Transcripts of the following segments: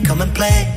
come and play.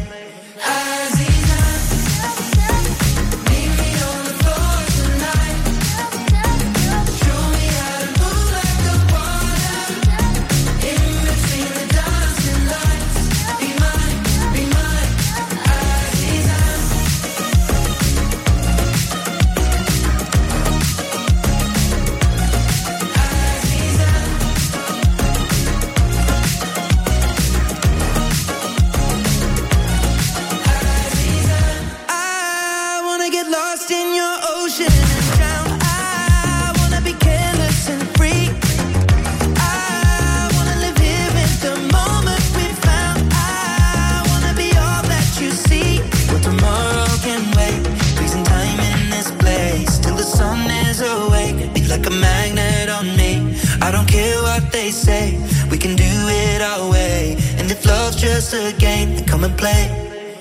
Like a magnet on me. I don't care what they say, we can do it our way. And if love's just a game, then come and play.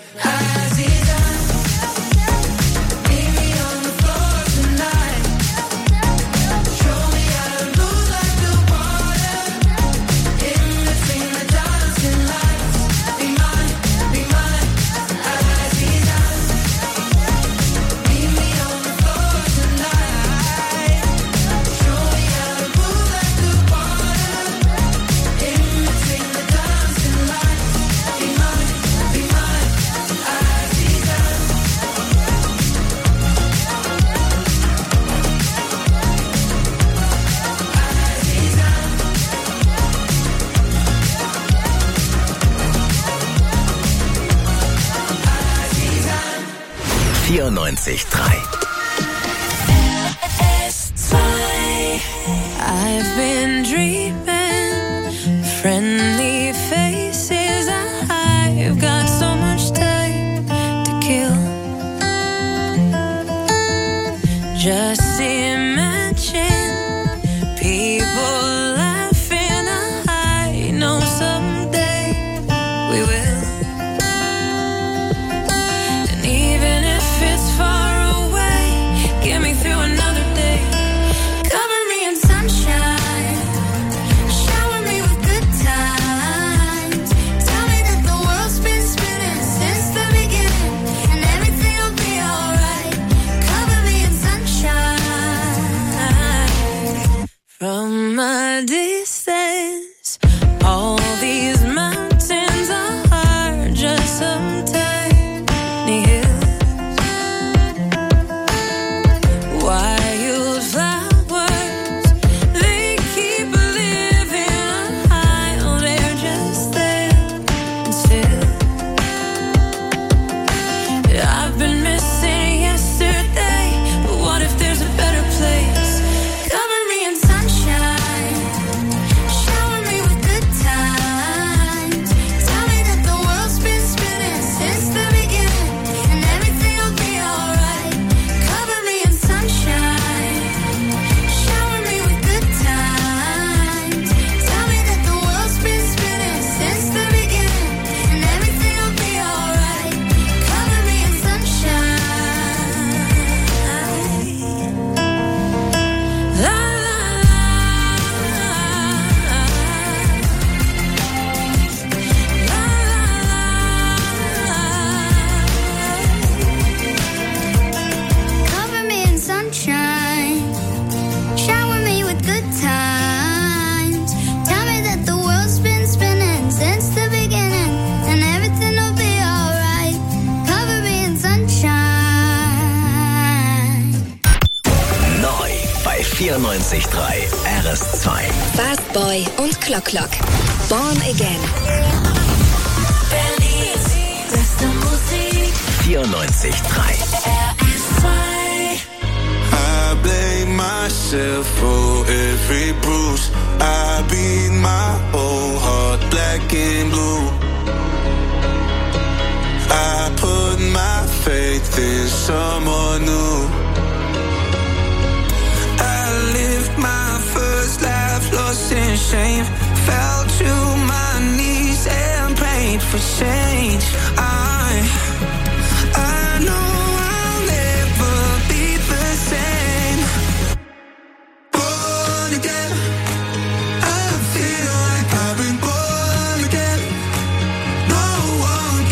I've been dreaming, friendly faces. I've got so much time to kill. Just imagine people laughing. I know someday we will. And even if it's far away, get me through another day. Cover me in sunshine, shower me with good times. Tell me that the world's been spinning since the beginning, and everything will be alright. Cover me in sunshine. From a distance, all these mountains are just some tiny hills. Wildflowers, they keep living high. They're just there and still. I've been missing yesterday, but what if there's a better place? Cover me in sunshine, shower me with good times. Tell me that the world's been spinning since the beginning, and everything will be alright. Cover me in sunshine, shower me with good times. Tell me that the world's been spinning since the beginning, and everything will be alright. Cover me in sunshine. La la Cover me in sunshine, shower me with good times. Tell me that the world's been spinning since the beginning, and everything will be alright. Cover me in sunshine. Neu bei 94.3 RS2. Fast Boy und Clock Clock. Born Again. Berlins beste Musik. 94.3. RS2. I blame myself for every bruise. I beat my old heart black and blue. I put my faith in someone new. I lived my first life lost in shame. Fell to my knees and prayed for change. I know I'll never be the same. Born again, I feel like I've been born again. No one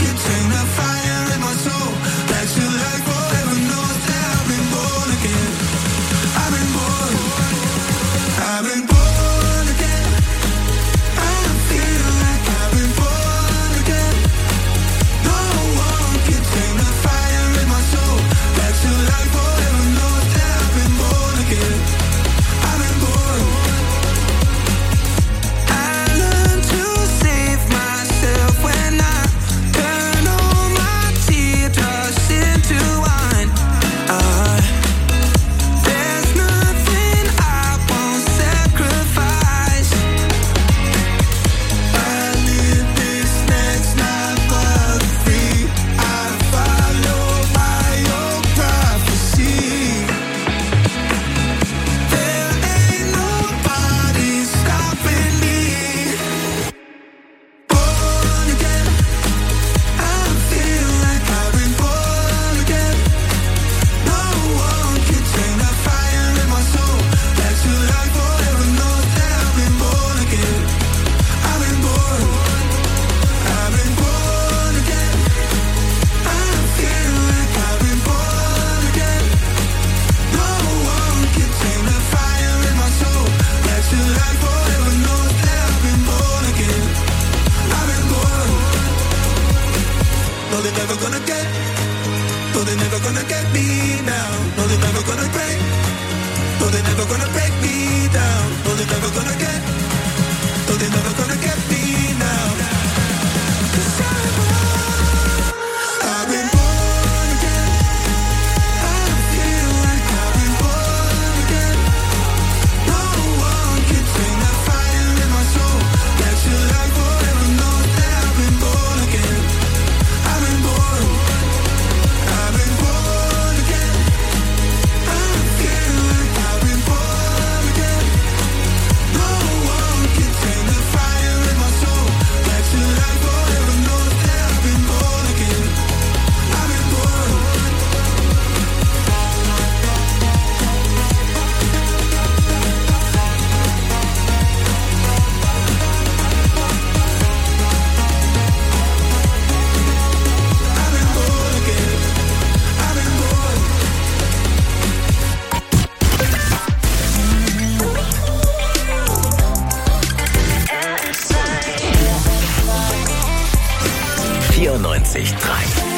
94.3.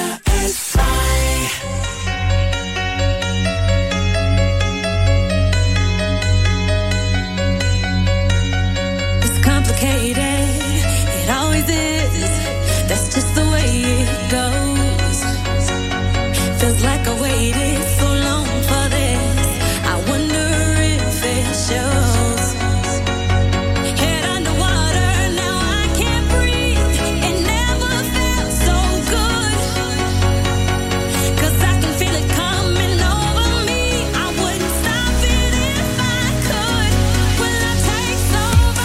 It always is. That's just the way it goes. Feels like I waited so long for this. I wonder if it shows. Head underwater, now I can't breathe. It never felt so good. 'Cause I can feel it coming over me. I wouldn't stop it if I could. When love takes over.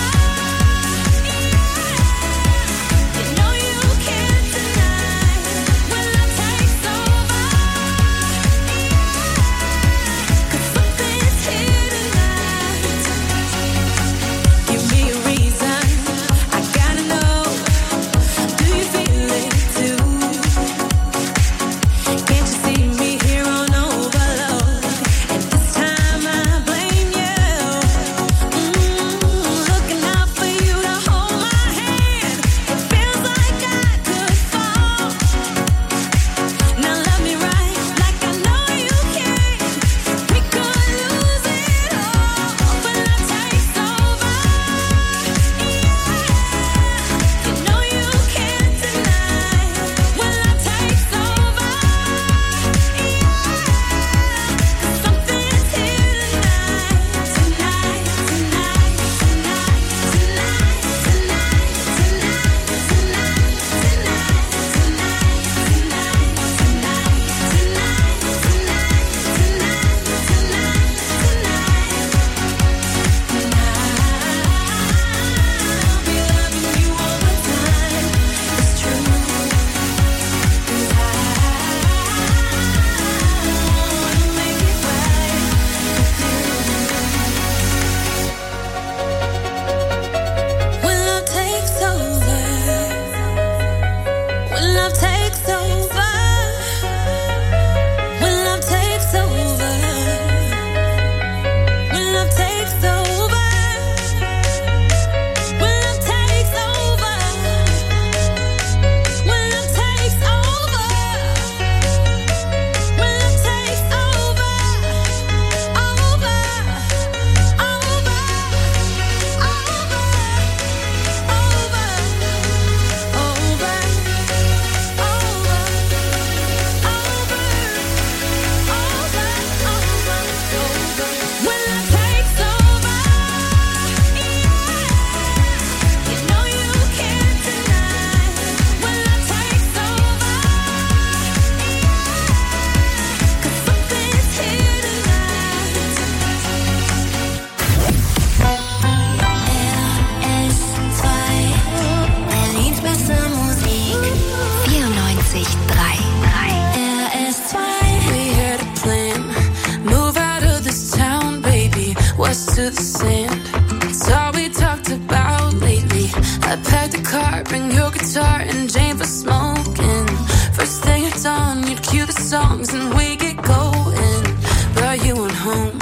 To the sand. It's all we talked about lately. I packed the car, bring your guitar and Jane for smoking. First thing at dawn, you'd cue the songs and we get going. Brought you on home,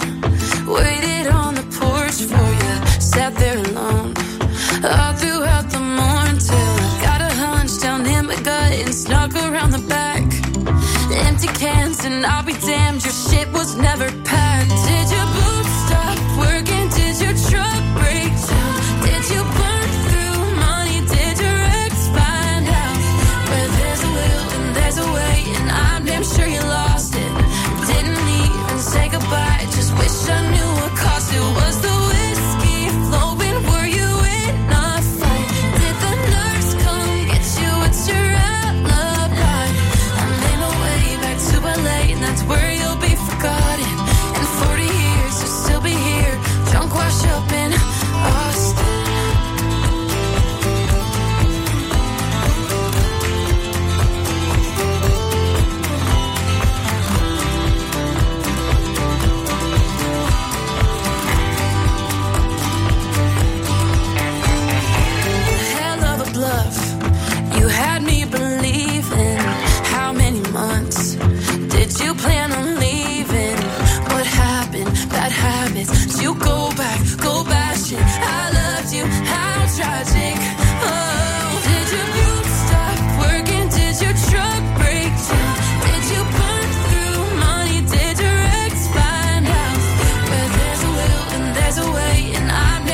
waited on the porch for you, sat there alone all throughout the morning till I got a hunch down in my gut and snuck around the back. Empty cans and I'll be damned, your shit was never packed. Did your boots stop working? Did your truck break down? Did you burn through money? Did your ex find out? Where there's a will and there's a way, and I'm damn sure you lost it. Didn't even say goodbye, just wish I knew what cost it. Was the whiskey flowing? Were you in a fight? Did the nurse come get you? What's your alibi? I made my way back to LA, and that's where you'll be forgotten. And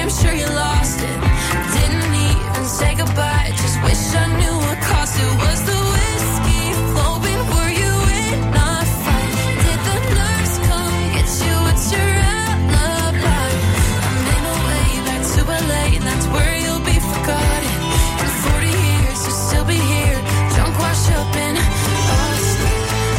I'm sure you lost it. Didn't even say goodbye. Just wish I knew what cost it. Was the whiskey flowing? Were you in a fight? Did the nurse come get you? What's your alibi? I made my way back to LA, and that's where you'll be forgotten. In 40 years, you'll still be here, drunk, washed up in Austin.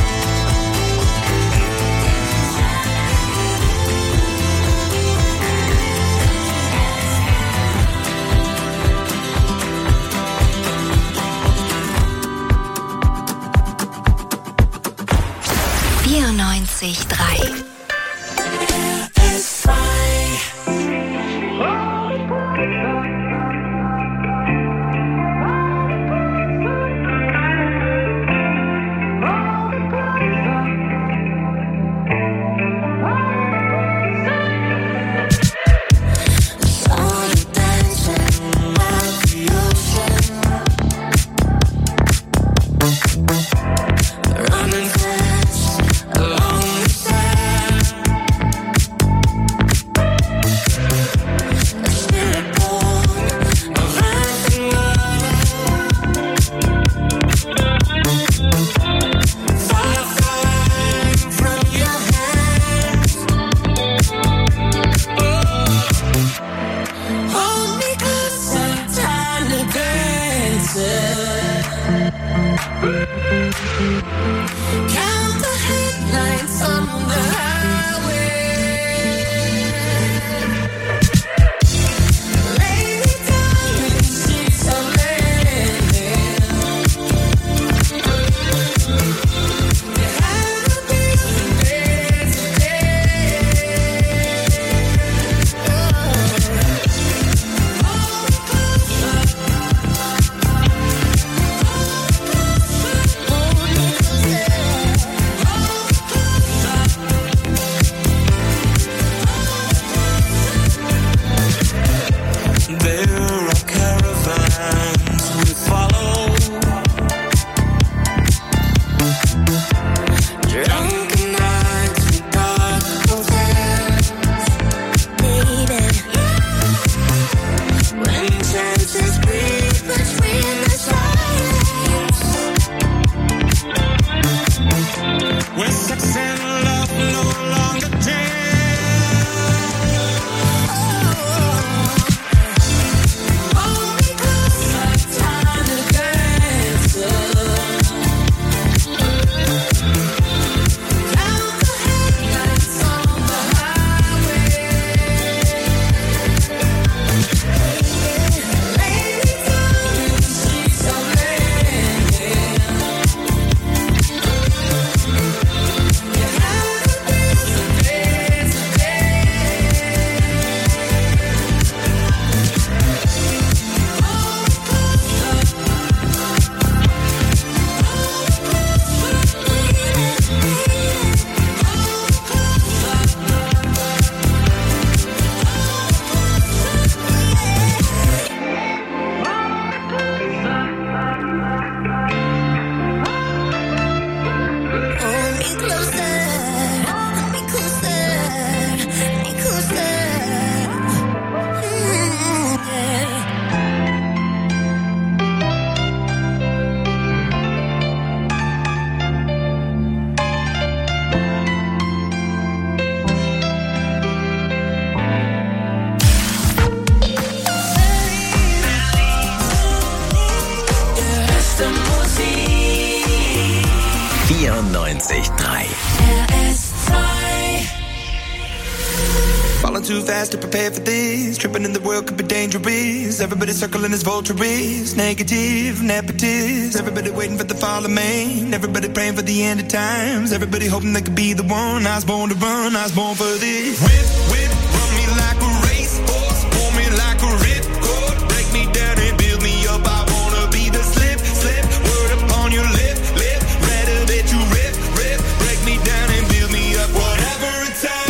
Falling too fast to prepare for this. Tripping in the world could be dangerous. Everybody circling as vultures. Negative, nepotist. Everybody waiting for the fall of man. Everybody praying for the end of times. Everybody hoping they could be the one. I was born to run, I was born for this. Whip, whip, run me like a racehorse. Pull me like a ripcord. Break me down and build me up. I wanna be the slip, slip. Word upon your lip, lip. Rather that you rip, rip. Break me down and build me up. Whatever it takes.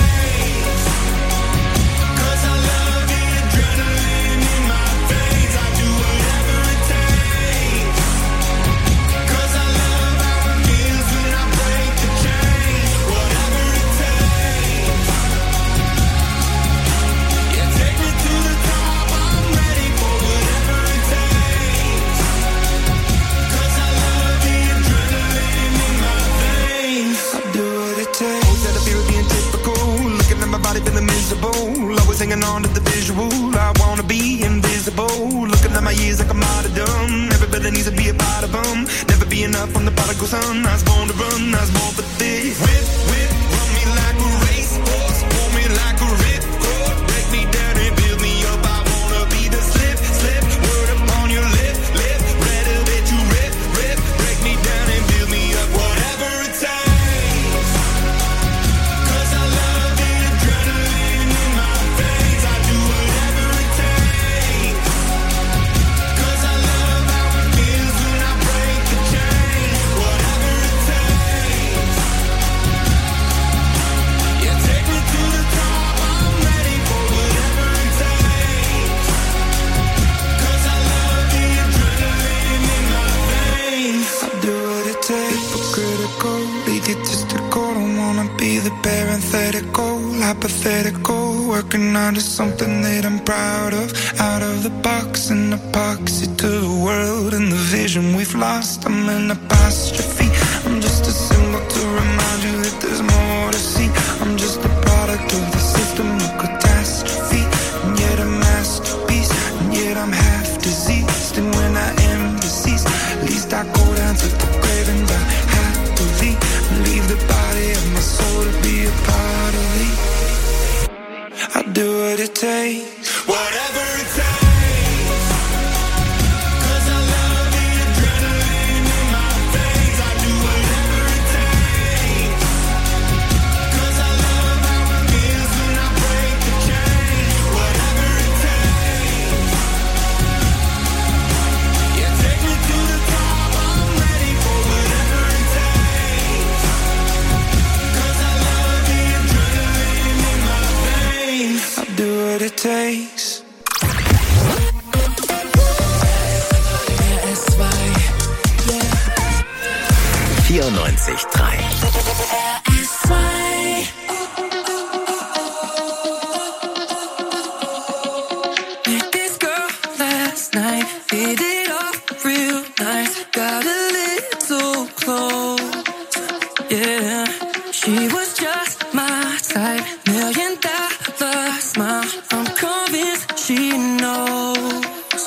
always hanging on to the visual. I wanna be invisible, looking at my years like I'm martyrdom. Everybody needs to be a part of them. Never be enough on the prodigal son. I was born to run, I was born for this. Whip, whip, run me like a racehorse, pull me like a ripcord, break me down and build me up. I wanna be the slip, slip, word upon your lip, lip, ready that you rip, rip, break me down and build me up. Whatever it takes, 'cause I love the adrenaline in my veins. I do whatever it takes, 'cause I love how it feels when I break the chain. Whatever it takes, yeah, take me to the top. I'm ready for whatever it takes, 'cause I love the adrenaline in my veins. I do what it takes. Hypocritical, egotistical. Don't wanna be the parenthetical, hypothetical. Working out of something that I'm proud of. Out of the box, an epoxy to the world and the vision we've lost. I'm an apostrophe. I'm just a symbol to remind you that there's more to see. I'm just a product of the system of catastrophe, and yet a masterpiece, and yet I'm half diseased. And when I am deceased, at least I go down to the grave and die happily, and leave the body of my soul to be a part of me. I do what it takes, whatever it takes, 'cause I love the adrenaline in my veins. I do whatever it takes, 'cause I love how it feels when I break the chain. Whatever it takes, yeah, take me to the top. I'm ready for whatever it takes, 'cause I love the adrenaline in my veins. I do what it takes. 94.3. Met this girl last night, hit it off real nice, got a little close, yeah. She was just my type, $1 million smile, I'm convinced she knows.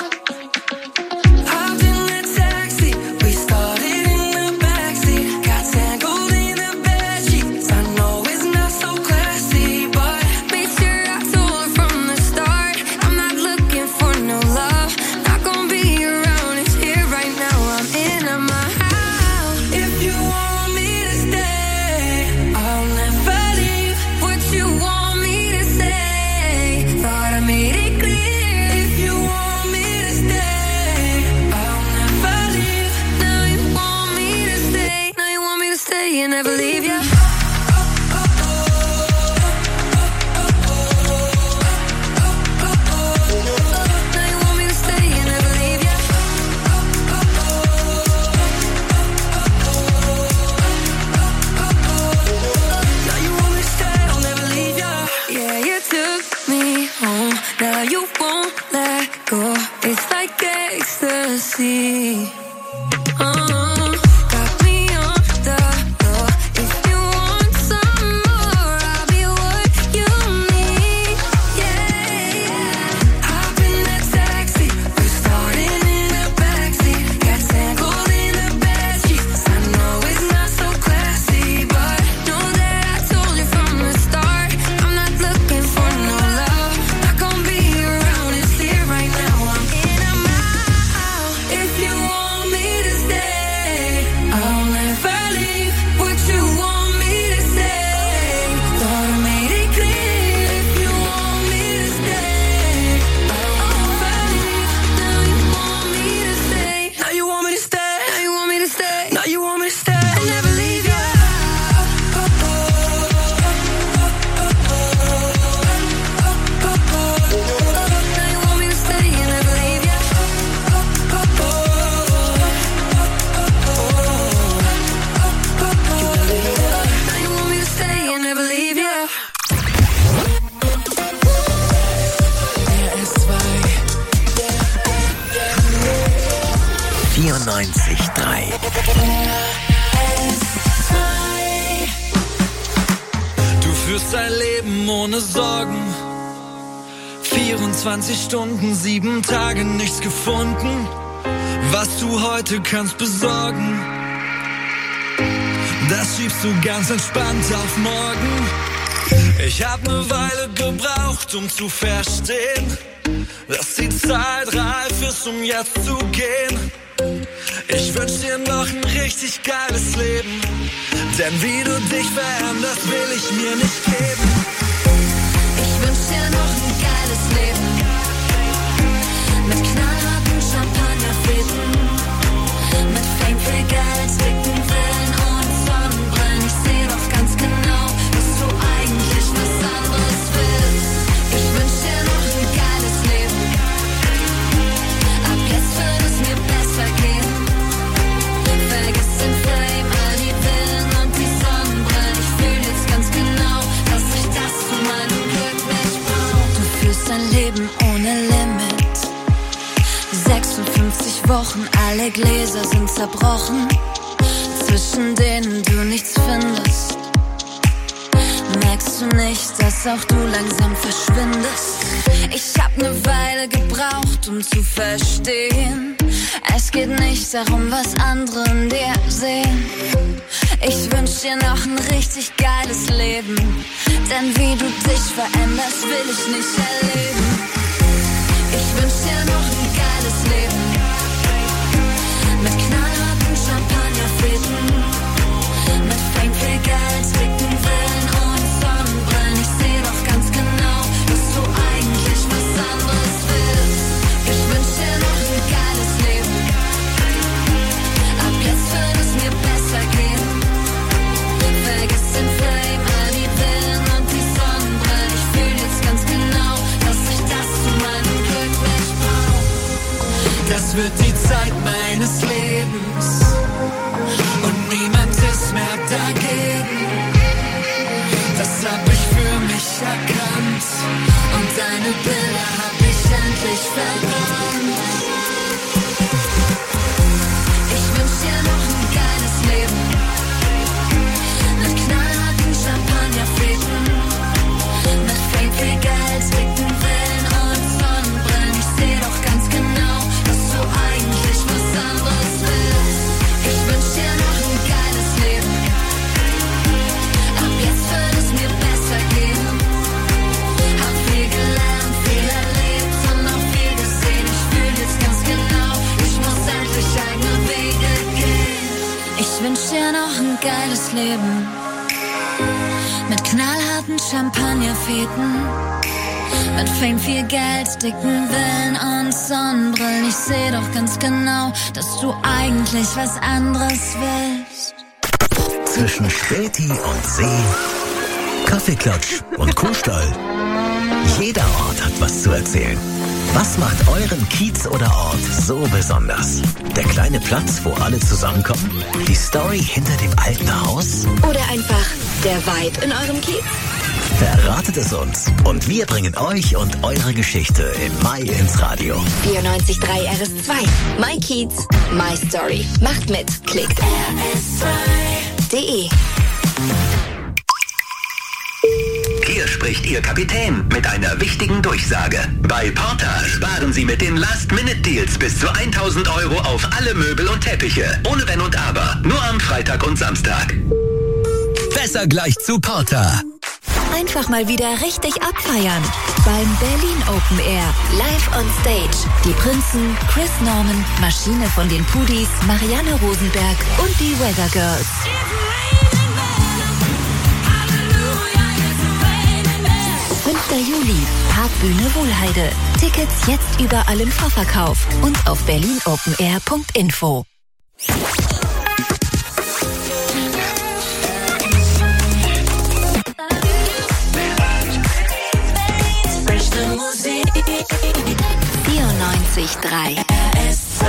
Hopped in the taxi, we started in the backseat, got tangled in the bedsheets. I know it's not so classy, but made sure I told her from the start, I'm not looking for no love, not gonna be around, it's here right now, I'm in my house. If you want me to stay, I'll never leave. What you want me to say, thought I made it clear. If you want me to stay, I'll never leave. Now you want me to stay, now you want me to stay and never leave ya. Now you want me to stay and never leave ya. Now you want me to stay, I'll never leave ya. Yeah, you took me home, now you won't let go. It's like ecstasy. Got me on the floor. If you want some more, I'll be what you need. Yeah, hop in that taxi, we started in the backseat, got tangled in the bedsheets. I know it's not so classy, but know that I told you from the start, I'm not looking for no love, not gonna be around, it's here right now, I'm in a mile. If you want me to stay, I'll never leave. What you want me to say, thought I made it clear. If you want me to stay, I'll never leave. Now you want me to stay, now you want me to stay, now you want me to stay, now you want me to stay and never leave ya. Now you want me to stay and never leave ya. Now you want me to stay and never leave ya. 94.3. Du führst ein Leben ohne Sorgen, 24 Stunden, 7 Tage nichts gefunden, was du heute kannst besorgen. Das schiebst du ganz entspannt auf morgen. Ich hab ne Weile gebraucht, um zu verstehen, dass die Zeit reif ist, um jetzt zu gehen. Ich wünsch dir noch ein richtig geiles Leben, denn wie du dich veränderst, will ich mir nicht geben. Ich wünsch dir noch ein geiles Leben, mit knallharten Champagnerfäden, mit Fame, viel Geld, dicken Villen und Sonnenbrillen. Ich seh doch ganz genau, dass du eigentlich was anderes willst. Ich wünsch dir noch ein geiles Leben, ab jetzt wird es mir besser gehen. Vergiss den Fame, all die Villen und die Sonnenbrillen. Ich fühl jetzt ganz genau, dass ich das zu meinem Glück nicht brauch. Du führst dein Leben ohne Limit, 56 Wochen, alle Gläser sind zerbrochen, zwischen denen du nichts findest. Merkst du nicht, dass auch du langsam verschwindest? Ich hab ne Weile gebraucht, um zu verstehen, es geht nicht darum, was andere in dir sehen. Ich wünsch dir noch ein richtig geiles Leben, denn wie du dich veränderst, will ich nicht erleben. Ich wünsch dir noch ein geiles Leben, mit knallharten Champagnerfäden, mit Fame, viel Geld, dicken Villen und Sonnenbrillen. Ich seh doch ganz genau, dass du eigentlich was anderes willst. Ich wünsch dir noch ein geiles Leben, ab jetzt wird es mir besser gehen. Vergiss den Fame, all die Villen und die Sonnenbrillen. Ich fühl jetzt ganz genau, dass ich das zu meinem Glück nicht brauch. Das wird die Zeit meines Lebens und niemand ist mehr dagegen. Das hab ich für mich erkannt und deine Bilder hab ich endlich verbannt. Ich wünsch dir noch ein geiles Leben, mit knallharten Champagnerfäden, mit Fame, viel Geld, dicken Villen und Sonnenbrillen. Ich seh doch ganz genau, dass du eigentlich was anderes willst. Ich wünsch dir noch ein geiles Leben, ab jetzt wird es mir besser gehen. Hab viel gelernt, viel erlebt und auch viel gesehen. Ich fühl jetzt ganz genau, ich muss endlich eigene Wege gehen. Ich wünsch dir noch ein geiles Leben, mit knallharten Champagnerfäden, mit Fame, viel Geld, dicken Villen und Sonnenbrillen. Ich seh doch ganz genau, dass du eigentlich was anderes willst. Zwischen Späti und See, Kaffeeklatsch und Kuhstall. Jeder Ort hat was zu erzählen. Was macht euren Kiez oder Ort so besonders? Der kleine Platz, wo alle zusammenkommen? Die Story hinter dem alten Haus? Oder einfach der Vibe in eurem Kiez? Verratet es uns und wir bringen euch und eure Geschichte im Mai ins Radio. 94.3 RS2. My Kiez, My Story. Macht mit. Klickt rs2.de. Hier spricht Ihr Kapitän mit einer wichtigen Durchsage. Bei Porta sparen Sie mit den Last-Minute-Deals bis zu 1.000 € auf alle Möbel und Teppiche. Ohne Wenn und Aber. Nur am Freitag und Samstag. Besser gleich zu Porta. Einfach mal wieder richtig abfeiern. Beim Berlin Open Air. Live on Stage. Die Prinzen, Chris Norman, Maschine von den Pudis, Marianne Rosenberg und die Weather Girls. 5. Juli, Parkbühne Wohlheide. Tickets jetzt überall im Vorverkauf und auf berlinopenair.info. Musik 94.3 RS2.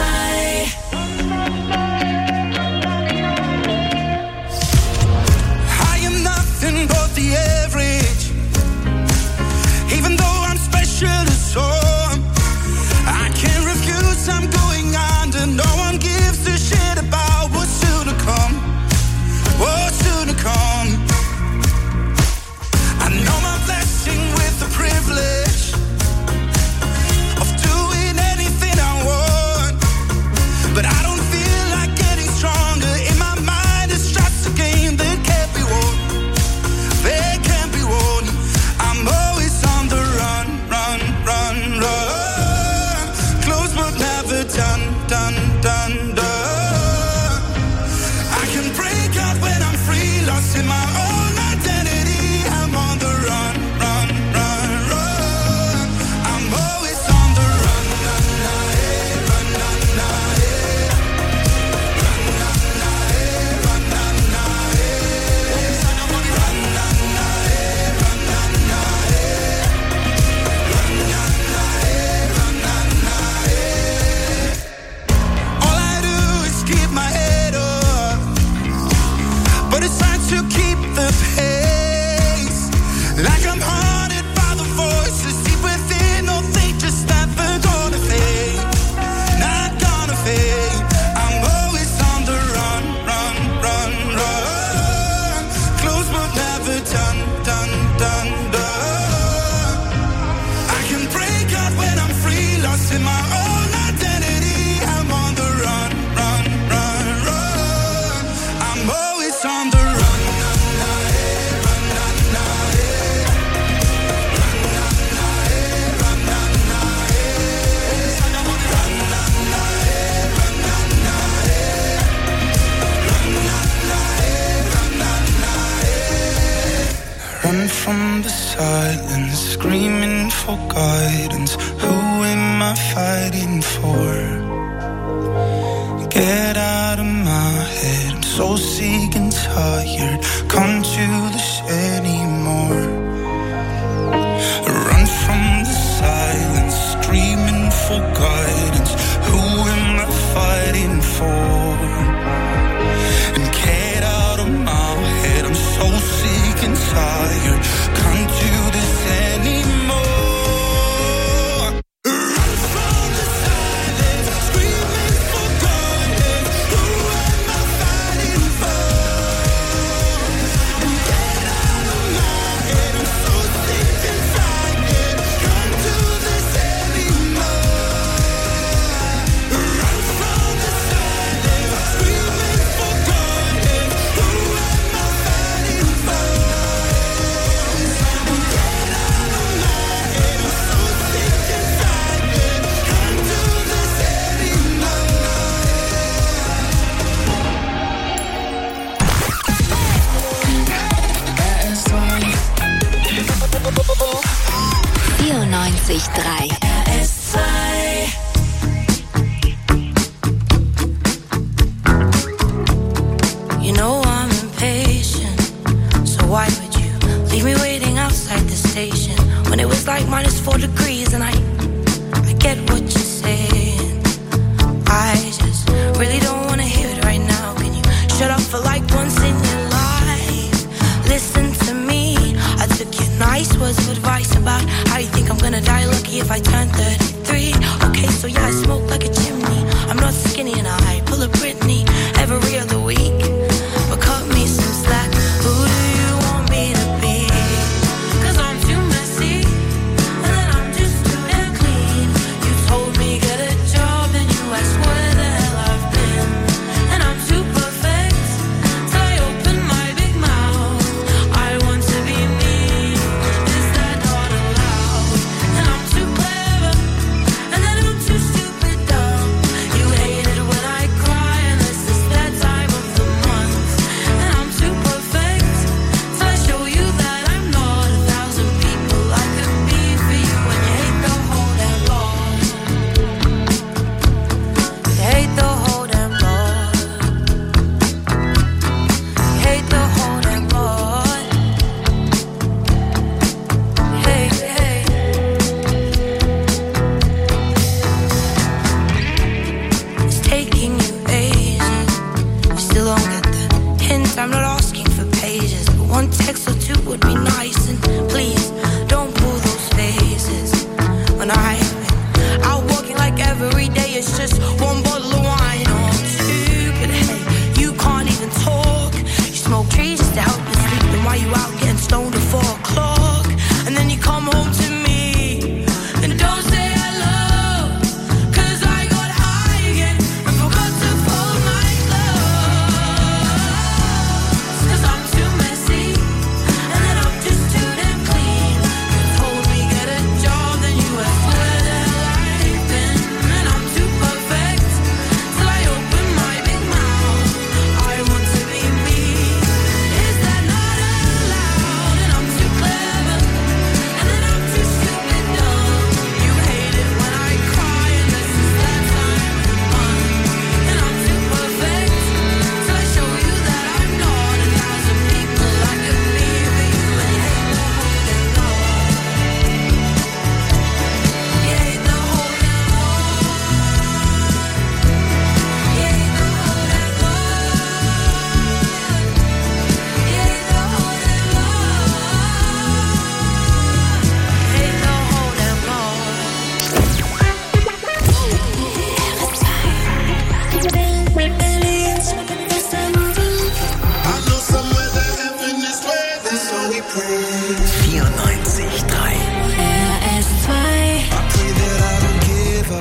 I am nothing but the average. Even though I'm special as some, I can't refuse, I'm going under. No one gives a shit about what's soon to come. What's soon to come. I know my blessing with the privilege. lost in my own identity. I'm on the run, run, run, run. I'm always on the run. Run from the silence, screaming for guidance. Who am I fighting for? Get out of my head, I'm so sick and tired. Can't do this anymore. Run from the silence, screaming for guidance. Who am I fighting for? And get out of my head, I'm so sick and tired. Can't do this anymore. Run from the silence, screaming for guidance. Who am I fighting for? And get out of my head, I'm so sick and tired. Can't do this anymore. Run from the silence, screaming for guidance. Who am I fighting for? And get out of my head, I'm so sick and tired. Can't do this anymore. 94.3 RS2. You know I'm impatient, so why would you leave me waiting outside the station when it was like -4 degrees? And I get what you're saying. I just really don't want to hear it right now. Can you shut up for like once in your life? Listen to me. I took your nice words of advice about how you think I'm gonna die lucky if I turn 33. Okay, so yeah, I smoke like a chimney. I'm not skinny and I pull a Britney every other week. But cut me some slack. Who do you want me to be? 'Cause I'm too messy, and then I'm just too damn clean. You told me get a job, and you asked where the hell I've been. And I'm too perfect, so I open my big mouth. I want to be me. Is that not allowed? And I'm too clever, and then I'm too stupid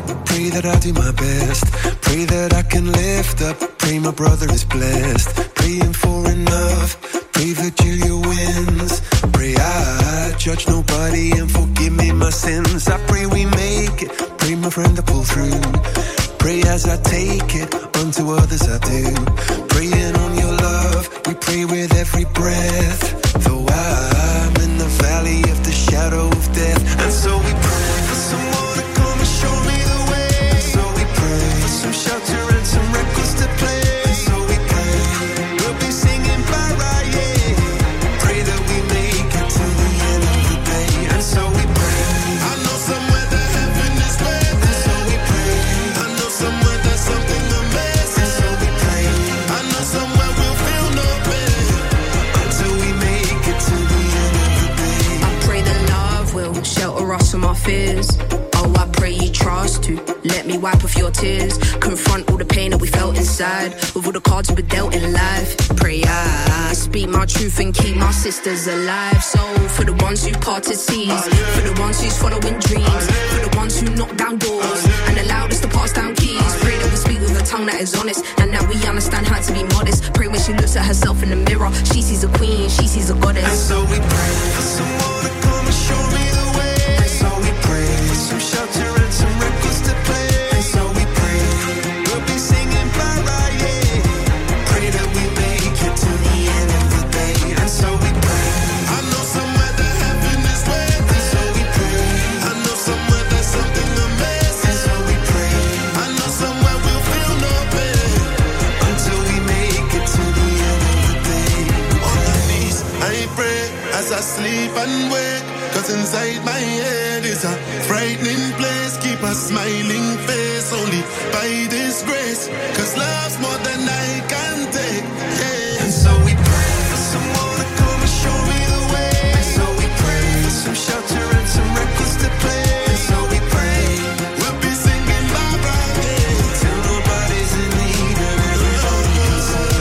up, pray that I do my best. Pray that I can lift up, pray my brother is blessed. Praying for enough, pray Virgilia wins. Pray I judge nobody and forgive me my sins. I pray we make it, pray my friend to pull through. Pray as I take it, unto others I do. Praying on your love, we pray with every breath. Though I'm in the valley of the shadow of death. And so we pray for someone to come and show me the way. And so we pray for some shelter and some records to play. And so we pray, we'll be singing bye-bye, yeah. Pray that we make it to the end of the day. And so we pray, I know somewhere that heaven is waiting. And so we pray, I know somewhere there's something amazing. And so we pray, I know somewhere we'll feel no pain until we make it to the end of the day. I pray that love will shelter us from our fears. Oh, I pray you trust to let me wipe off your tears. Confront all the pain that we felt inside with all the cards we were dealt in life. Pray I speak my truth and keep my sisters alive. So for the ones who parted seas, for the ones who's following dreams, for the ones who knock down doors and allowed us to pass down keys. Pray that we speak with a tongue that is honest and that we understand how to be modest. Pray when she looks at herself in the mirror, she sees a queen, she sees a goddess. And so we pray for someone to come and show me the way. And so we pray for some shelter and some records to play. And so we pray, we'll be singing bye-bye, yeah. Pray that we make it to the end of the day. And so we pray, I know somewhere that heaven is waiting. And so we pray, I know somewhere there's something amazing. And so we pray, I know somewhere we'll feel no pain until we make it to the end of the day. On my knees, I pray as I sleep and wake. Cause inside my head is a frightening place. Keep a smiling face only by this grace. Cause love's more than I can take, yeah. And so we pray for someone to come and show me the way. And so we pray for some shelter and some records to play. And so we pray, we'll be singing bye-bye, yeah. Till nobody's in need and everybody can sing.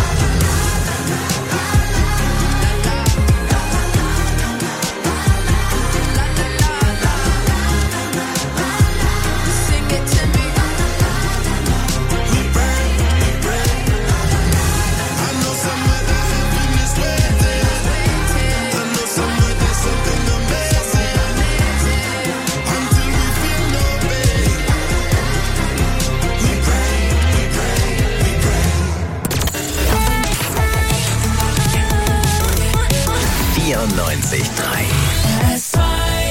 Sing it to me. We pray, I know somewhere that heaven is waiting. I know somewhere there's something amazing until we feel no pain. We pray, we pray, we pray. 94.3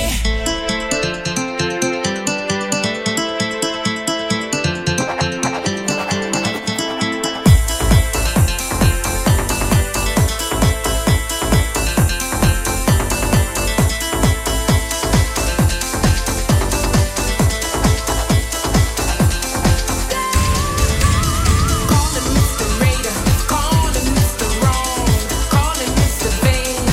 Calling Mr. Raider, calling Mr. Wrong, calling Mr. Vain.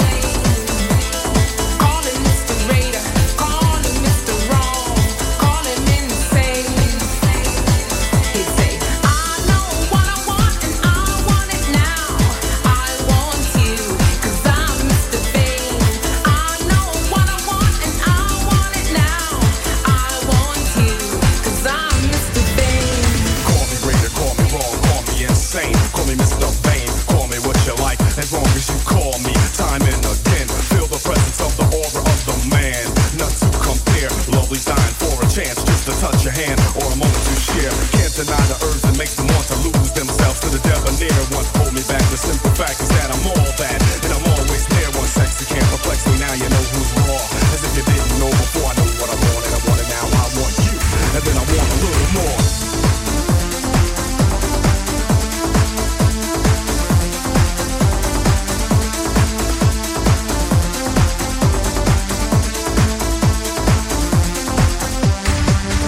Calling Mr. Raider, calling Mr. Wrong, calling insane. He'd say, I know what I want and I want it now. I want you, cause I'm Mr. Vain. I know what I want and I want it now. I want you, cause I'm Mr. Vain. Call me greater, call me wrong, call me insane. Call me Mr. Vain, call me what you like, as long as you call me time and again. Feel the presence of the aura of the man. None to compare, lovely dying for a chance just to touch your hand or a moment to share. Can't deny the urge that makes them want to lose themselves to the debonair. Once hold me back, the simple fact is that I'm all that, and I'm always there. One sexy can't perplex me, now you know who's raw. As if you didn't know before, I know what I want and I want it now. I want you, and then I want a little more.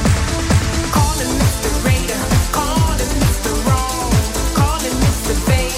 Calling Mr. Raider, calling Mr. Wrong, calling Mr. Vain.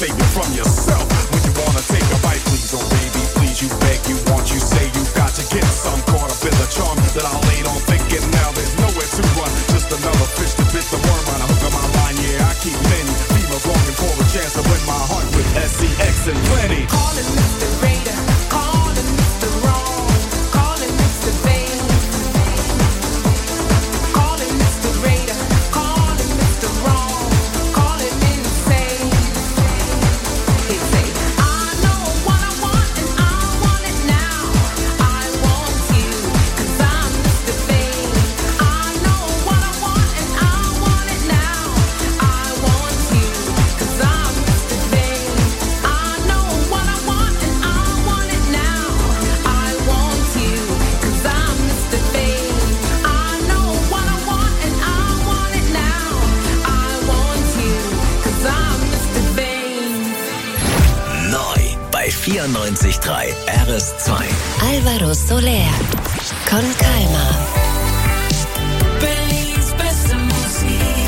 save you from yourself. When you wanna take a bite, please, oh baby, please, you beg, you want, you say you got to get some. Caught up in the charm that I laid on thinking now there's nowhere to run. Just another fish to bit the worm on a hook of my line. Yeah, I keep many females longing for a chance to win my heart with SCX and plenty. Calling Mr. Raider, calling Mr. Wrong, calling Mr. Vain. Calling Mr. Raider, calling Mr. Wrong, calling insane. They say, I know what I want and I want it now. I want you, 'cause I'm Mr. Vain. I know what I want and I want it now. I want you, 'cause I'm Mr. Vain. I know what I want and I want it now. I want you, 'cause I'm Mr. Vain. I know what I want and I want it now. I want you, 'cause I'm Mr. Vain. Neu bei 94.3 RS2. Alvaro Soler. Con Calma. Berlins beste Musik.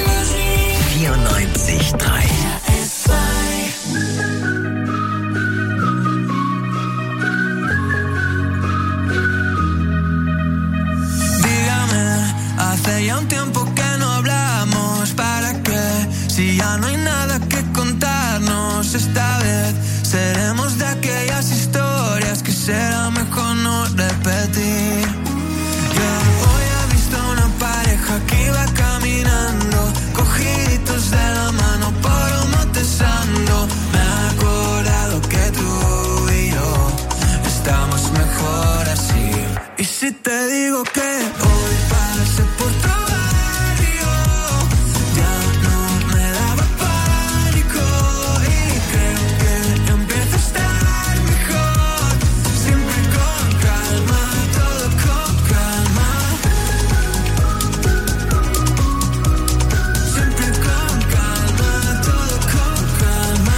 94.3 Dígame, hace ya un tiempo que no hablamos. ¿Para qué? Si ya no hay nada que contarnos. Esta vez seremos de aquellas historias que será mejor no repetir. Yo hoy he visto una pareja que iba caminando, cogiditos de la mano por un monte santo. Me he acordado que tú y yo estamos mejor así. Y si te digo que hoy pasé por tu barrio, ya no me daba pánico. Y creo que empiezo a estar mejor. Siempre con calma, todo con calma. Siempre con calma, todo con calma.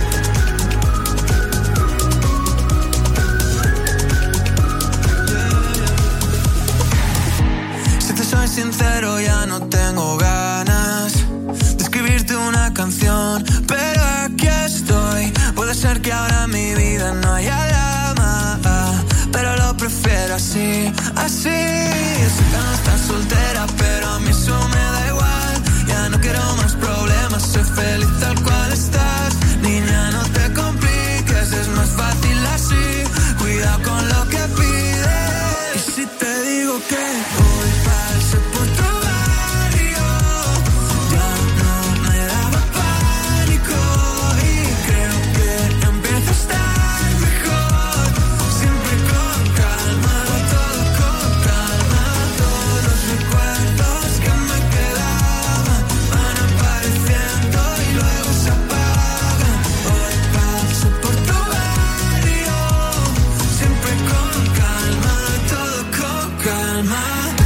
Si te soy sincero, ya no tengo ganas de escribirte una canción, pero aquí estoy. Puede ser que ahora en mi vida no haya drama, pero lo prefiero así, así. Yo sé que no estás soltera, pero a mí eso me da igual. Ya no quiero más problemas, soy feliz tal cual estás. Niña, no te compliques, es más fácil así. Cuidado con lo que pides. Y si te digo que hoy pasé por tu barrio, ya no me daba pánico. Y creo que empiezo a estar mejor. Siempre con calma, todo con calma. Todos los recuerdos que me quedaban van apareciendo y luego se apagan. Hoy paso por tu barrio, siempre con calma, todo con calma.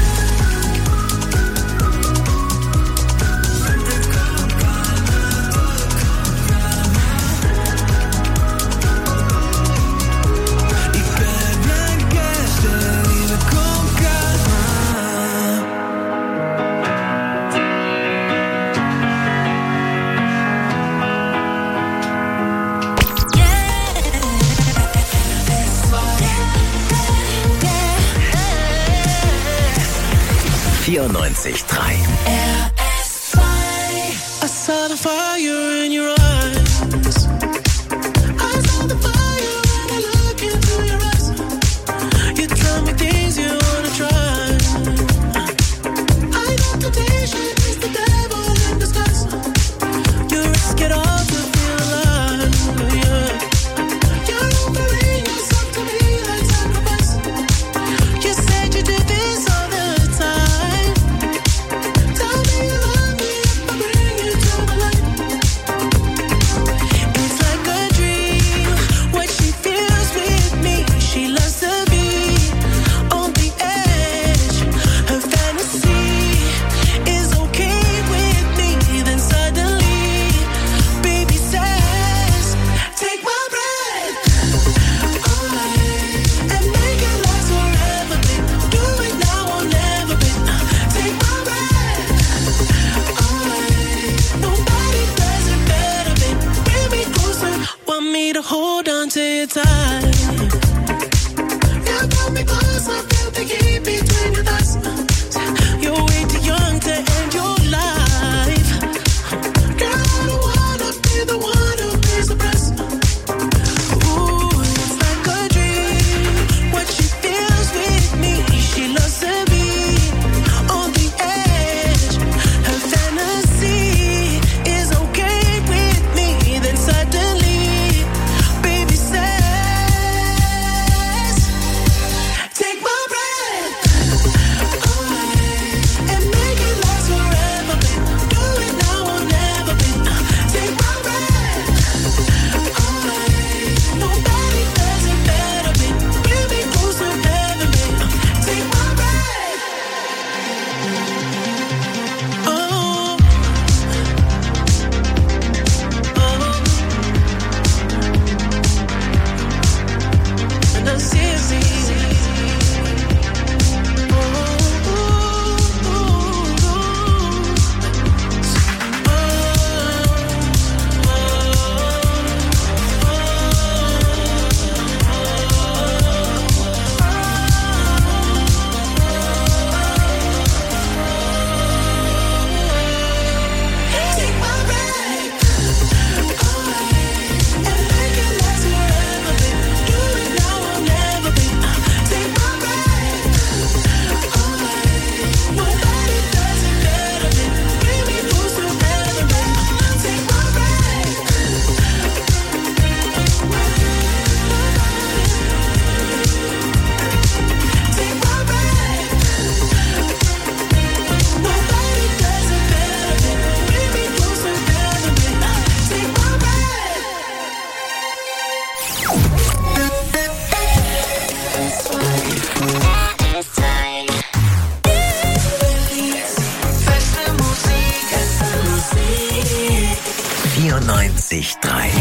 Siempre con calma, todo con calma. Y qué bien que se vive con calma. Yeah. 94.3 I saw the fire in your eyes. I saw the fire when I look into your eyes. You tell me things you wanna try. I know temptation is the devil in disguise. You risk it all to feel alive. Yeah. You're offering yourself to me like sacrifice. You said you do this all the time. Tell me to your time. You pull me close, I feel the heat between your thighs. You're way too young to end your life. Girl, I don't wanna be the one who pays the price. Ooh, it's like a dream. What she feels with me, she loves to be on the edge. Her fantasy is okay with me. Then suddenly, baby says, take my breath away and make it last forever, babe. Do it now or never, babe. Take my breath away. Nobody does it better, babe. Bring me close to heaven, babe. Take my breath. Oh. And I see it, see it. Take my breath away and make it last forever, babe. Do it now or never, babe. Take my breath away. Nobody does it better, babe. Bring me close to heaven, babe. Take my breath. Take my breath. Nobody does it better, babe. Bring me close to heaven, babe. Take my breath. Feste Musik. 94.3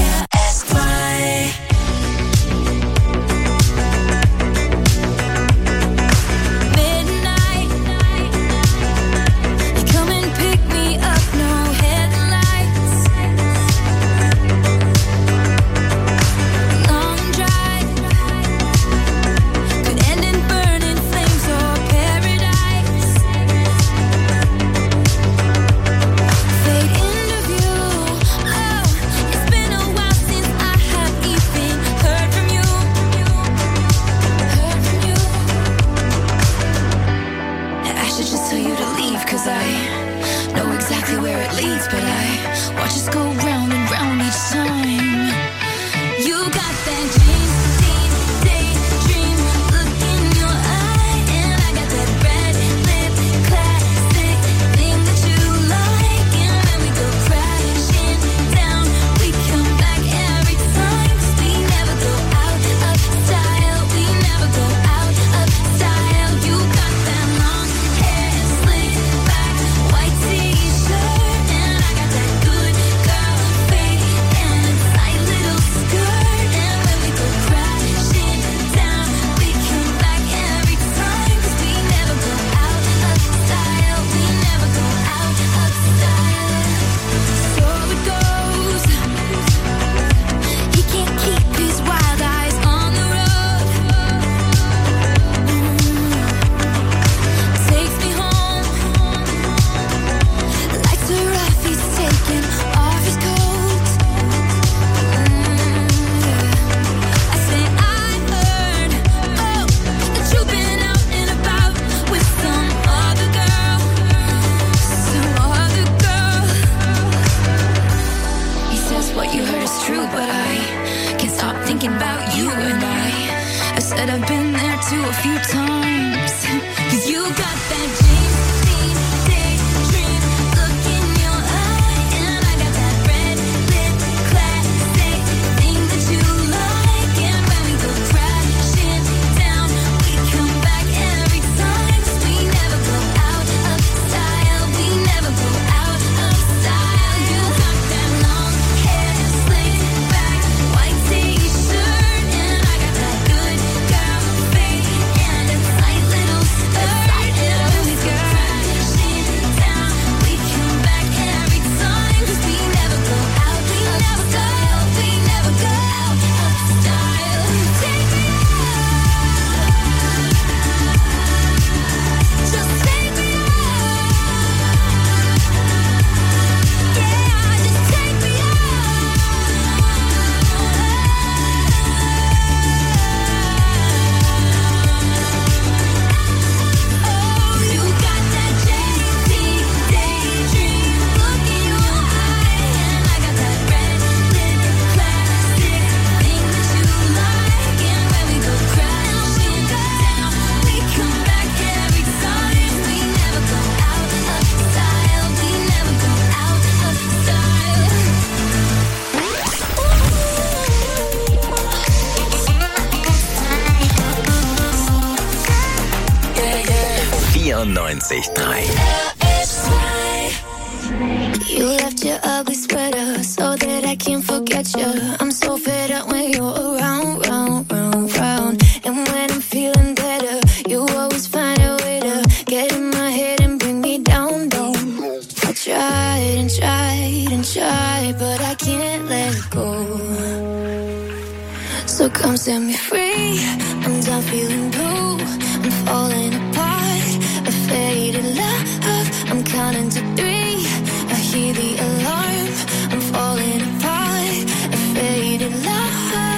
Midnight, you come and pick me up, no headlights. Long drive could end in burning flames or paradise. Fade into view. Oh, it's been a while since I have even heard from you. I should just tell you to leave, 'cause I know exactly where it leads, but I watch us go round and round each time. You got that daydream look in your eye, and I got that red lip classic thing that you like. And when we go crashing down, we come back every time, 'cause we never go out of style. We never go out of style. You got that long hair slicked back, white t-shirt, and I got that good girl face and a tight little skirt. And when we go crashing down, we come back every time, 'cause we never go out of style. We never go out of style. So it goes. He can't keep his wild eyes on the road. Takes me home. Lights are off, he's taking off his coat. I say I heard, oh, that you've been out and about with some other girl. Some other girl. He says what you heard is true, but I can't stop thinking about you. And I said I've been there too a few times. 'Cause you got that daydream look in your eye, and I got that red lip classic thing that you like. And when we go crashing down, we come back every time, 'cause we never go out of style. We never go out of style. You got that long hair slicked back, white t-shirt, and I got that good girl face and a tight little skirt. And when we 94.3. You left your ugly sweater so that I can't forget you. I'm so fed up when you're around, round, round, round. And when I'm feeling better, you always find a way to get in my head and bring me down, down. I tried and tried and tried, but I can't let it go. So come set me free. I'm done feeling blue. I'm falling apart. A faded love. I'm counting to 3. I hear the alarm. I'm falling apart. A faded love.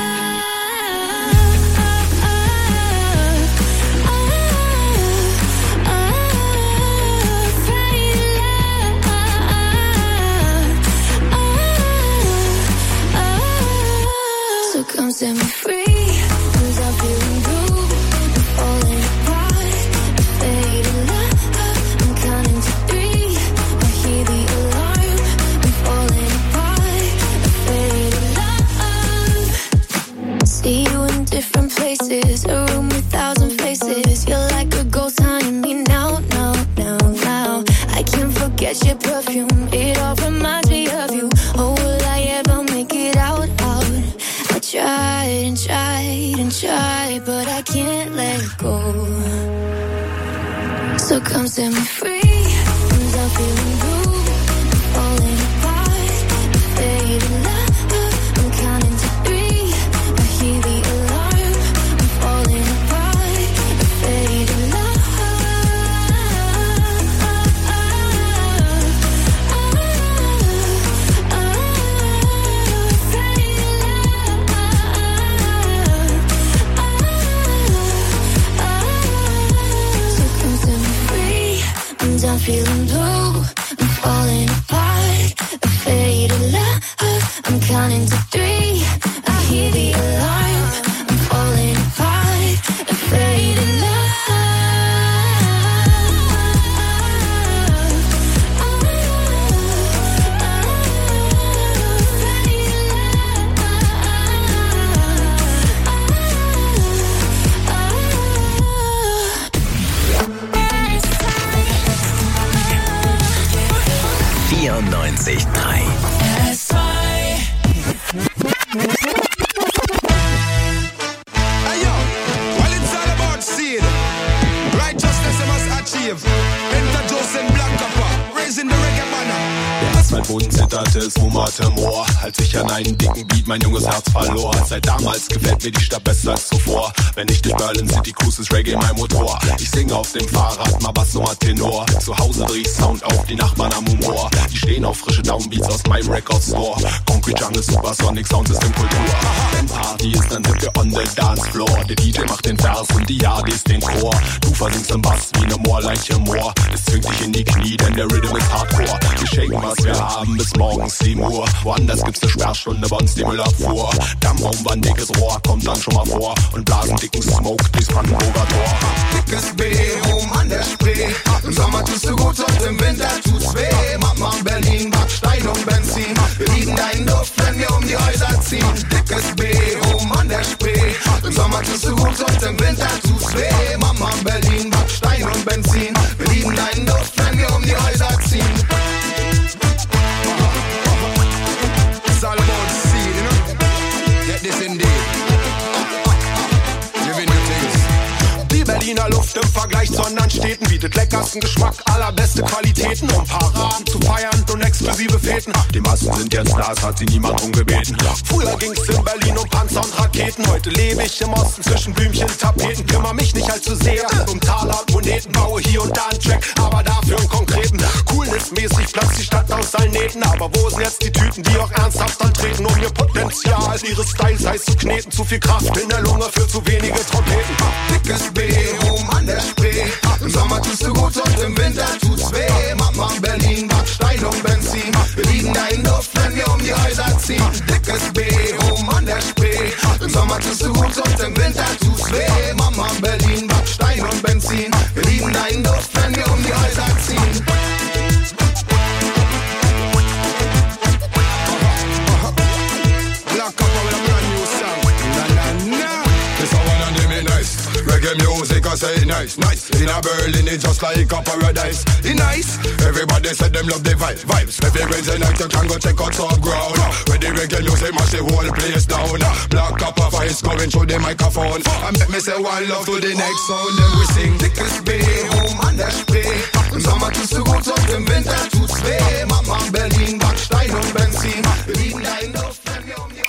So come set me free. I'm done feeling blue. I'm falling apart. A faded love. I'm counting to 3. I hear the alarm. I'm falling apart. A faded love. See you in different places. A room with 1,000 faces. You're like a ghost haunting me now, now, now, now. I can't forget your perfume. It all reminds me of you. Oh, will I ever make it out, out? I tried and tried and tried, but I can't let it go. So come set me free. I'm done feeling blue. I'm falling apart. A faded love. I'm counting to 3. I hear the alarm. I'm falling apart. A faded love. I'm done feeling blue. I'm falling apart. A faded love. I'm counting to 3. I hear the alarm. I'm falling apart. A faded love. Hey yo, well it's all about seed. Righteousness you must achieve. Enter Joseph Black Pepper, raising the reggae banner. Der Asphaltboden zitterte, es wummerte Moor, als ich an einen dicken Beat mein junges Herz verlor. Seit damals gefällt mir die Stadt besser als zuvor. Wenn ich durch Berlin City cruise, ist Reggae mein Motor. Ich singe auf dem Fahrrad, mal Basso, mal Tenor. Zu Hause dreh ich Sound auf, die Nachbarn am Humor. Die stehen auf frische Downbeats aus meinem Record Store. Concrete Jungle, Supersonic Soundsystem Kultur. Wenn Party ist, dann sind wir on the dance floor. Der DJ macht den Vers und die Yardis den Chor. Du versinkst im Bass wie ne Moorleiche Moor. Es zwingt dich in die Knie, denn der Rhythm ist Hardcore. Wir shaken, was wir haben, bis morgens 7 Uhr. Woanders gibt's ne Sperrstunde, bei uns die Müllabfuhr. Dammraum, ein dickes Rohr, kommt dann schon mal vor. Und blasen dicken Smoke durchs Brandenburger Tor. Dickes B, oben an der Spree. Im Sommer tust du gut und im Winter tut's weh. Mama Berlin, Backstein und Benzin. Wir lieben deinen Duft, wenn wir um die Häuser ziehen. Dickes B, oben an der Spree. Im Sommer tust du gut und im Winter tut's weh. Mama Berlin, Backstein und Benzin. Wir lieben deinen Duft, wenn wir um die Häuser ziehen. It's all about seed, you know? Get this indeed. Living your things. Die Berliner Luft im Vergleich zu anderen Städten bietet leckersten Geschmack, allerbeste Qualitäten, um Paraden zu feiern und exklusive Feten. Die Massen sind jetzt da, es hat sie niemand drum gebeten. Früher ging's in Berlin um Panzer und Raketen, heute lebe ich im Osten zwischen Blümchen und Tapeten. Kümmer mich nicht allzu sehr um Taler und Moneten, baue hier und da einen Track, aber dafür einen konkreten. Coolness-mäßig platzt die Stadt aus allen Nähten, aber wo sind jetzt die Tüten, die auch ernsthaft antreten, um ihr Potenzial, ihre Styles heiß zu kneten? Zu viel Kraft in der Lunge für zu wenige Trompeten. Dickes B, oben an der Spree. Im Sommer tust du gut und im Winter tut's weh. Mama Berlin, Backstein und Benzin. Wir lieben deinen Duft, wenn wir um die Häuser ziehen. Dickes B, oben an der Spree. Im Sommer tust du gut und im Winter tut's weh. Mama Berlin, Backstein und Benzin. Wir lieben deinen Duft, wenn wir um die Häuser ziehen. Black Pepper with a brand new song. Na na na. This one and them nice. Reggae the music I say nice, nice. In a Berlin it's just like a paradise. It's nice. Everybody said them love the vibes. Every Wednesday night you can go check out some ground. Where the reggae music mash the whole place down. Black copper voice going through the microphone. And make me say one love to the next sound. Then we sing dickes B, home and der Spee. Im Sommer tut's so gut und im Winter tut's weh. Mama Berlin, Backstein und Benzin. Wir lieben dein Luft, wenn wir um die...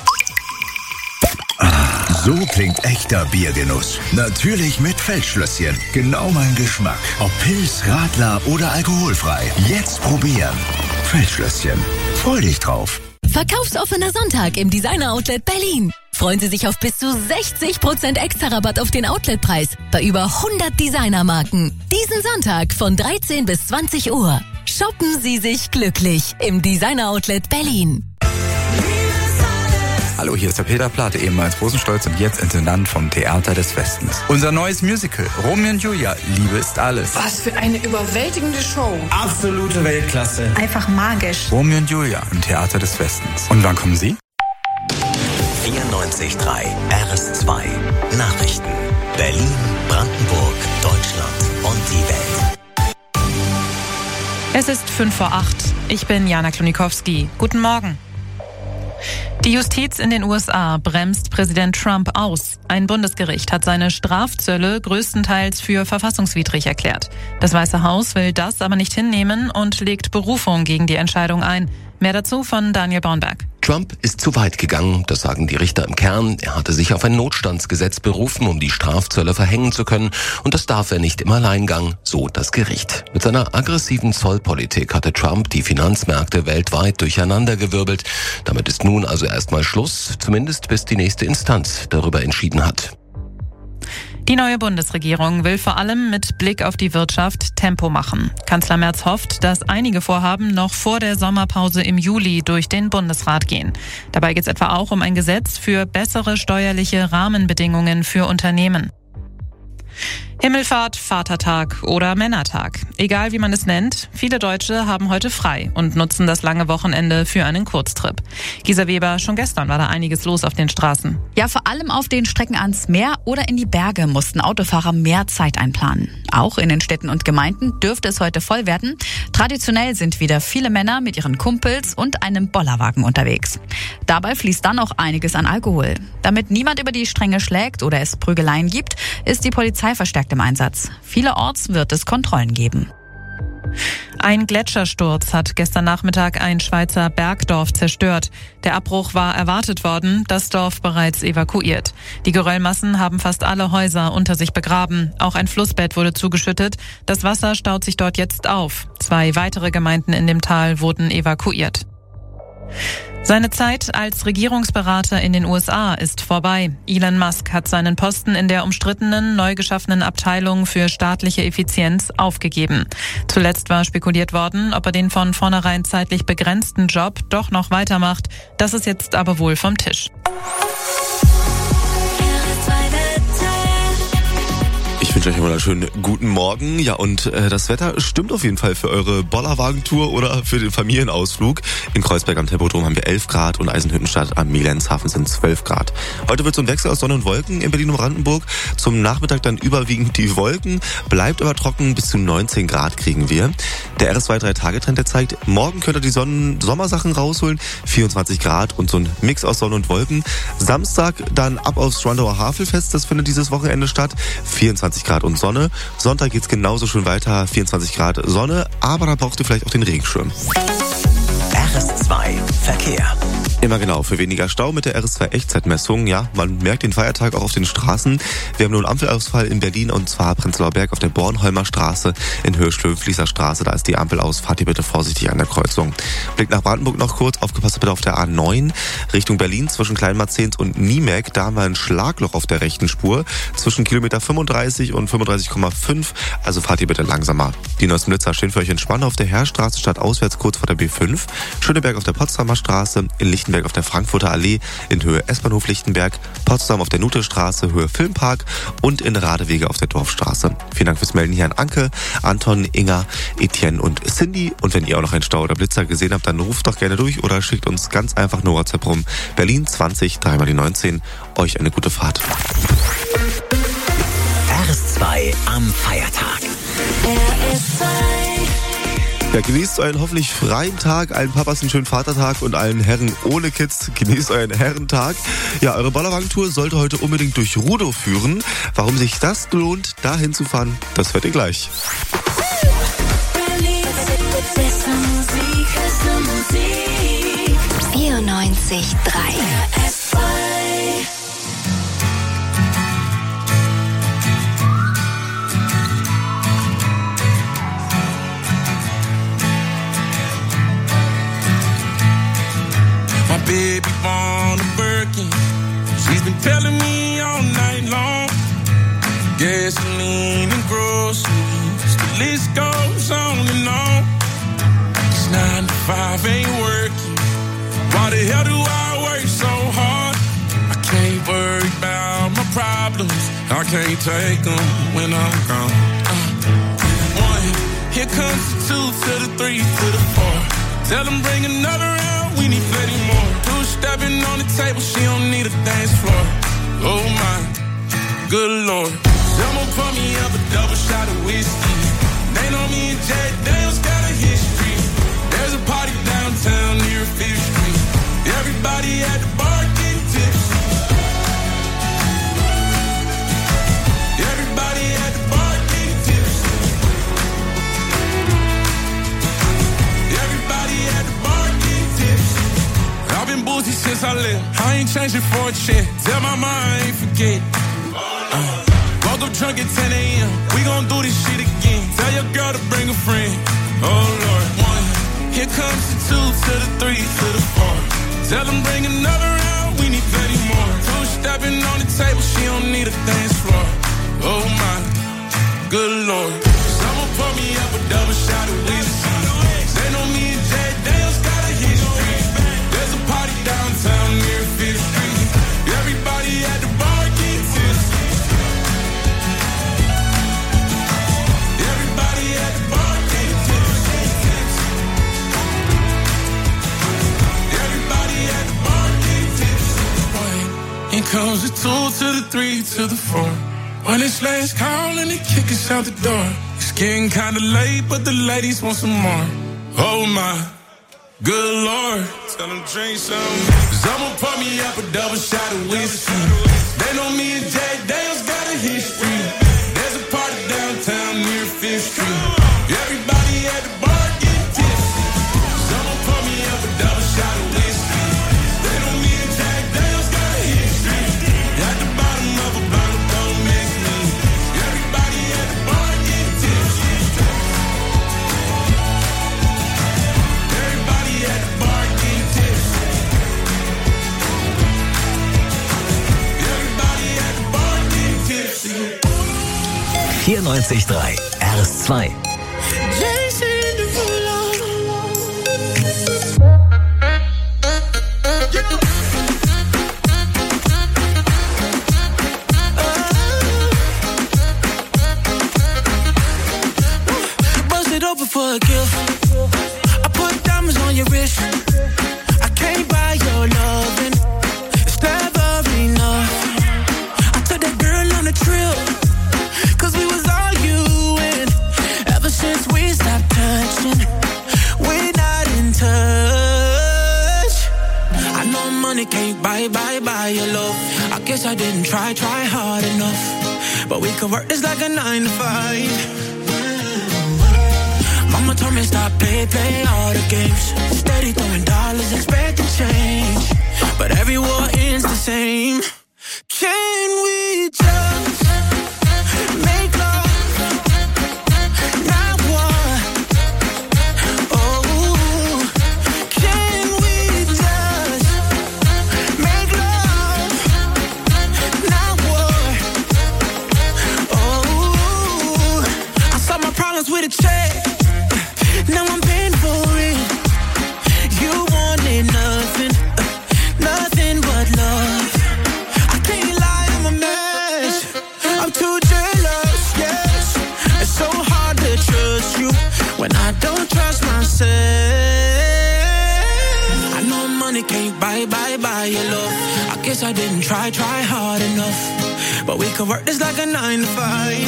So klingt echter Biergenuss. Natürlich mit Feldschlösschen. Genau mein Geschmack. Ob Pils, Radler oder alkoholfrei. Jetzt probieren. Feldschlösschen. Freu dich drauf. Verkaufsoffener Sonntag im Designer Outlet Berlin. Freuen Sie sich auf bis zu 60% extra Rabatt auf den Outletpreis bei über 100 Designermarken. Diesen Sonntag von 13 bis 20 Uhr. Shoppen Sie sich glücklich im Designer Outlet Berlin. Hallo, hier ist der Peter Plate, ehemals Rosenstolz und jetzt Intendant vom Theater des Westens. Unser neues Musical, Romeo und Julia, Liebe ist alles. Was für eine überwältigende Show. Absolute Weltklasse. Einfach magisch. Romeo und Julia im Theater des Westens. Und wann kommen Sie? 94.3 RS2 Nachrichten. Berlin, Brandenburg, Deutschland und die Welt. Es ist 7:55. Ich bin Jana Klonikowski. Guten Morgen. Die Justiz in den USA bremst Präsident Trump aus. Ein Bundesgericht hat seine Strafzölle größtenteils für verfassungswidrig erklärt. Das Weiße Haus will das aber nicht hinnehmen und legt Berufung gegen die Entscheidung ein. Mehr dazu von Daniel Bornberg. Trump ist zu weit gegangen, das sagen die Richter im Kern. Er hatte sich auf ein Notstandsgesetz berufen, um die Strafzölle verhängen zu können. Und das darf er nicht im Alleingang, so das Gericht. Mit seiner aggressiven Zollpolitik hatte Trump die Finanzmärkte weltweit durcheinandergewirbelt. Damit ist nun also erstmal Schluss, zumindest bis die nächste Instanz darüber entschieden hat. Die neue Bundesregierung will vor allem mit Blick auf die Wirtschaft Tempo machen. Kanzler Merz hofft, dass einige Vorhaben noch vor der Sommerpause im Juli durch den Bundesrat gehen. Dabei geht es etwa auch um ein Gesetz für bessere steuerliche Rahmenbedingungen für Unternehmen. Himmelfahrt, Vatertag oder Männertag. Egal wie man es nennt, viele Deutsche haben heute frei und nutzen das lange Wochenende für einen Kurztrip. Gisa Weber, schon gestern war da einiges los auf den Straßen. Ja, vor allem auf den Strecken ans Meer oder in die Berge mussten Autofahrer mehr Zeit einplanen. Auch in den Städten und Gemeinden dürfte es heute voll werden. Traditionell sind wieder viele Männer mit ihren Kumpels und einem Bollerwagen unterwegs. Dabei fließt dann auch einiges an Alkohol. Damit niemand über die Stränge schlägt oder es Prügeleien gibt, ist die Polizei verstärkt im Einsatz. Vielerorts wird es Kontrollen geben. Ein Gletschersturz hat gestern Nachmittag ein Schweizer Bergdorf zerstört. Der Abbruch war erwartet worden, das Dorf bereits evakuiert. Die Geröllmassen haben fast alle Häuser unter sich begraben. Auch ein Flussbett wurde zugeschüttet. Das Wasser staut sich dort jetzt auf. 2 weitere Gemeinden in dem Tal wurden evakuiert. Seine Zeit als Regierungsberater in den USA ist vorbei. Elon Musk hat seinen Posten in der umstrittenen, neu geschaffenen Abteilung für staatliche Effizienz aufgegeben. Zuletzt war spekuliert worden, ob er den von vornherein zeitlich begrenzten Job doch noch weitermacht. Das ist jetzt aber wohl vom Tisch. Ich wünsche euch einen wunderschönen guten Morgen. Ja, und das Wetter stimmt auf jeden Fall für eure Bollerwagentour oder für den Familienausflug. In Kreuzberg am Tempodrom haben wir 11 Grad und Eisenhüttenstadt am Milenzhafen sind 12 Grad. Heute wird so ein Wechsel aus Sonne und Wolken in Berlin und Brandenburg. Zum Nachmittag dann überwiegend die Wolken, bleibt aber trocken, bis zu 19 Grad kriegen wir. Der RS2 3-Tage-Trend, der zeigt, morgen könnt ihr die Sommersachen rausholen, 24 Grad und so ein Mix aus Sonne und Wolken. Samstag dann ab aufs Spandauer Havelfest, das findet dieses Wochenende statt, 24 Grad und Sonne. Sonntag geht's genauso schön weiter, 24 Grad Sonne, aber da brauchst du vielleicht auch den Regenschirm. RS2 Verkehr. Immer genau, für weniger Stau mit der RS2 Echtzeitmessung. Ja, man merkt den Feiertag auch auf den Straßen. Wir haben nun einen Ampelausfall in Berlin und zwar Prenzlauer Berg auf der Bornholmer Straße in Höhe Schlöwenfließer Straße. Da ist die Ampel aus. Fahrt ihr bitte vorsichtig an der Kreuzung. Blick nach Brandenburg noch kurz. Aufgepasst bitte auf der A9 Richtung Berlin zwischen Kleinmarzehns und Niemek. Da haben wir ein Schlagloch auf der rechten Spur zwischen Kilometer 35 und 35,5. Also fahrt ihr bitte langsamer. Die neuesten Blitzer stehen für euch in Spandau auf der Heerstraße statt auswärts kurz vor der B5. Schöneberg auf der Potsdamer Straße, in Lichtenberg auf der Frankfurter Allee, in Höhe S-Bahnhof Lichtenberg, Potsdam auf der Nutestraße, Höhe Filmpark und in Radewege auf der Dorfstraße. Vielen Dank fürs Melden hier an Anke, Anton, Inga, Etienne und Cindy. Und wenn ihr auch noch einen Stau oder Blitzer gesehen habt, dann ruft doch gerne durch oder schickt uns ganz einfach eine WhatsApp rum. Berlin 20 3 mal die 19. Euch eine gute Fahrt. am Feiertag. Ja, genießt euren hoffentlich freien Tag, allen Papas einen schönen Vatertag und allen Herren ohne Kids genießt euren Herrentag. Ja, eure Bollerwagen-Tour sollte heute unbedingt durch Rudow führen. Warum sich das lohnt, da hinzufahren, das hört ihr gleich. 94,3 My baby born a Birkin. She's been telling me all night long. Gasoline and groceries, the list goes on and on. 'Cause 9 to 5 ain't working. Why the hell do I work so hard? I can't worry about my problems. I can't take them when I'm gone. 1, here comes the 2 to the 3 to the 4. Tell them bring another round, we need plenty more. 2 stepping on the table, she don't need a dance floor. Oh my, good Lord. Someone pour me up a double shot of whiskey. They know me and Jay Daniels got a history. There's a party downtown near 5th Street. Everybody at the bar getting tipsy. Everybody at the bar getting tipsy. Everybody at the bar getting tipsy. I've been boozy since I left. I ain't changing for a check. Tell my mind I ain't forget. Woke up drunk at 10 a.m. We gon' do this shit again. Tell your girl to bring a friend. Oh Lord. 1, here comes the 2 to the 3 to the 4. Tell them bring another round, we need plenty more. 2 stepping on the table, she don't need a dance floor. Oh my, good Lord. Someone pour me up a double shot of whiskey. They know me and Jay Daniels got a history. There's a party downtown near 5th Street. Everybody at the bar getting tipsy. Everybody at the bar getting tipsy. Everybody at the bar getting tipsy. Here comes the 2 to the 3 to the 4. When it's last call and they kick us out the door. It's getting kinda late, but the ladies want some more. Oh my, good Lord. Tell them drink some. Someone pour me up a double shot of whiskey. They know me and Jay Daniels got a history. There's a party downtown near 5th Street. Everybody at the bar getting tipsy. Someone pour me up a double shot of whiskey. They know me and Jay Daniels got a history. At the bottom of a bottle, don't mix me. Everybody at the bar getting tipsy. Everybody at the bar getting tipsy. Everybody at the bar getting tipsy. 94,3 RS2. Bust it open for a gift. I put diamonds on your wrist. I can't buy your loving. It's never enough. I took that girl on a trip. 'Cause we was arguing. Ever since we stopped touching, we're not in touch. I know money can't buy your love. I guess I didn't try hard enough. But we could work this like a 9 to 5. Mama told me stop play all the games. Steady throwing dollars, expecting change. But every war ends the same. Can we just make love? Not war. Oh, can we just make love? Not war. Oh, I solve my problems with a check. Now I'm paying for it. You wanted nothing, nothing but love. I can't lie, I'm a mess. I'm too jealous, yes. It's so hard to trust you when I don't trust myself. I know money can't buy your love. I guess I didn't try hard enough. but we could work this like a 9 to 5.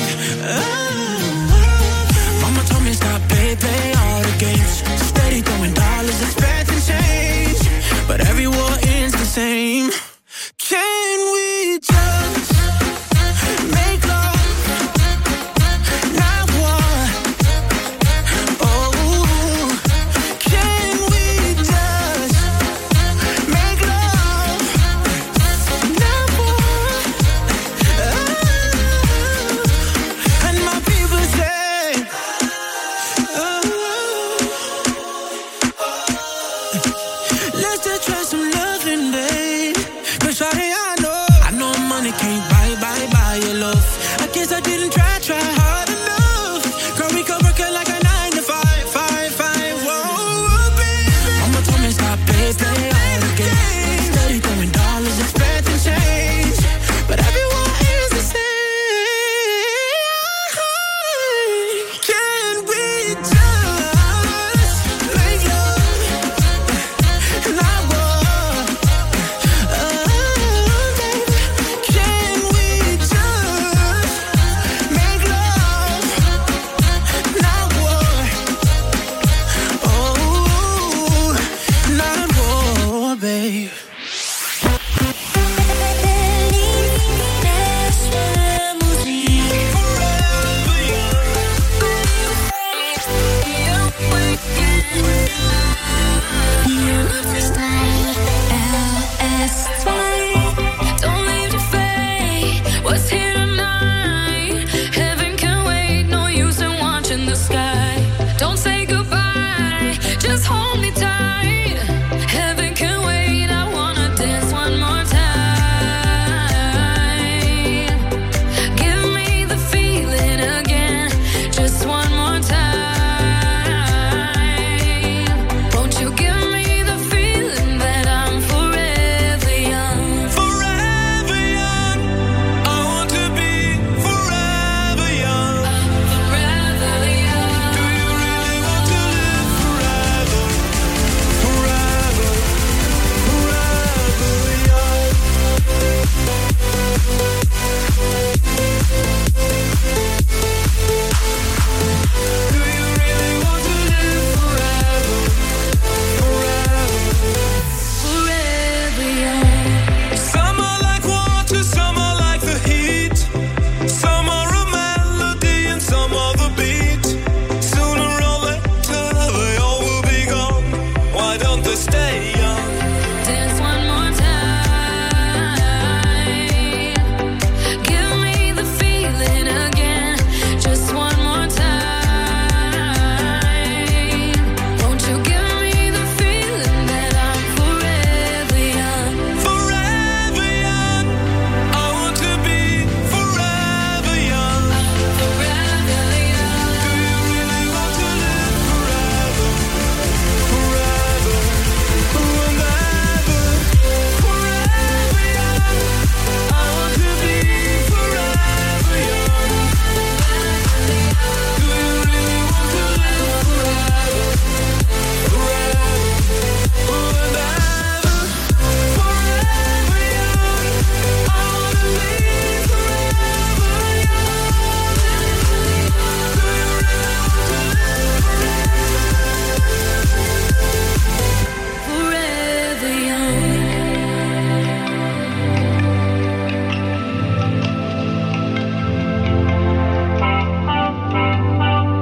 Mama told me stop, play all the games. Steady throwing dollars, expecting change, but every war ends the same. Can we just make love, not war? Oh, can we just make love, not war? And my people say, let's just try some loving, babe. 'Cause shawty, I know money can't buy your love. I guess I didn't